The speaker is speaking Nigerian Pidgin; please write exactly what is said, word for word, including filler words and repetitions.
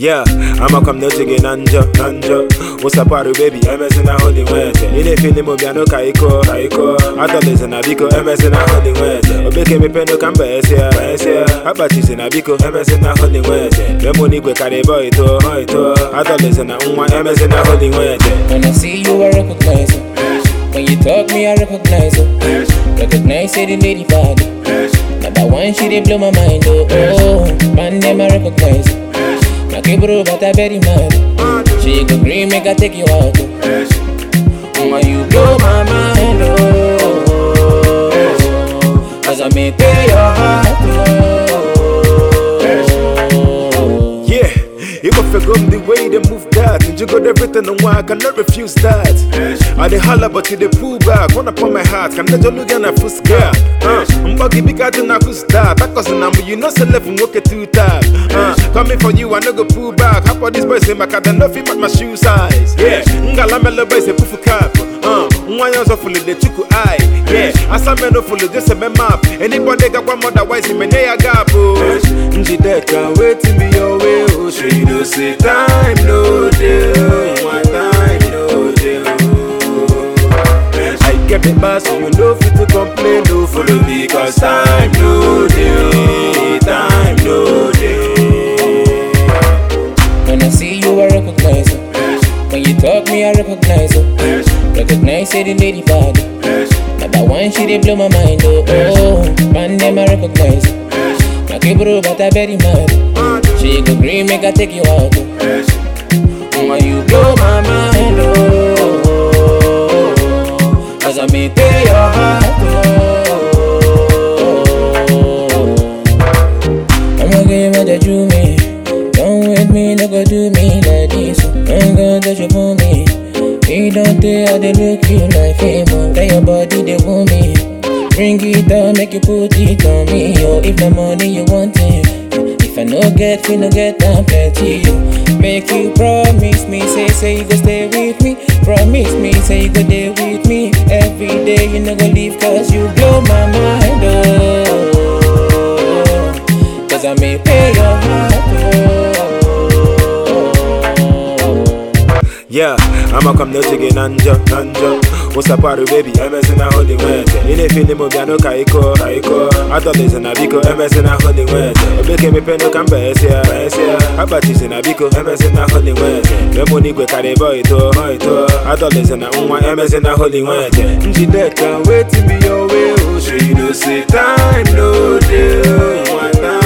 Yeah, I'ma come no jiggy nanja, nanja. What's up, party baby? M S in a holy weather. In a feeling of piano kaiko, kaiko. I thought there's an abico, M S in a holy weather. Obeke me pendo kamba esia, esia. Abatis in abico, M S in a holy weather. The money we carry boy to, boy to. I thought there's an umma, M S in a holy weather. When I see you, I recognize it. When you talk me, I recognize it. Recognize it in lady body. Number one, she dey blow my mind, oh, oh. Man, them I recognize it. My kibro, but I very mad. She go green, make I take you out, oh. When you blow my mind, oh. Cause I may pay your heart, oh. Yeah, you go figure the way they move that. And you got everything on why I cannot refuse that. I dey holla but you dey pull back. One upon my heart, can I just look at a full scare? Uh, I'm buggy because I who's that. That cause number you know so left and walk it two tab. Uh, coming for you, I no go pull back. How about this boy say my cat and nothing but my shoe size? Yeah, ngala melo boy say pufu cap. Uh, one years of fully the chuku eye. Yeah, I saw me no fully just a map. Anybody got one more that wise in me near gap. Oh, nji that can wait to be your way. Oh, she do say time no deal. One time no deal. I get the bus, so you know fit to complain. No follow me cause time no deal. Time no deal. When I see you, I recognize it. When you talk me, I recognize it. Recognize it in lady body. Number one, she dey blow my mind, oh, oh. Man, them I recognize it. My kibro, but I very mad. She go green, make I take you out, oh. When you blow my mind, oh. Cause I may pay your heart, oh. I'ma give you the do me. Don't with me, no go do me like this. Don't go touch you for me. You don't tell they look you like fame. Tell your body they want me. Bring it down, make you put it on me. Yo, if the money you want it. If I no get, we no get down plenty. Yo, make you promise me, say, say you go stay with me. Promise me, say you go stay with me. Every day you no go leave cause you blow my mind, oh. Cause I may pay your heart, oh. Yeah, I'ma come no jiggy nanja, nanja. What's up, party baby? M S in a holy weather. In a feeling of piano kaiko, kaiko. I thought there's an abico, M S in a holy weather. Obeke me pendo kamba esia, esia. Abatis in abico, M S in a holy weather. The money we carry boy to, boy to. I thought there's an umma, M S in a holy weather. Nji that can wait to be your way. Oh, she do say time no deal. One time.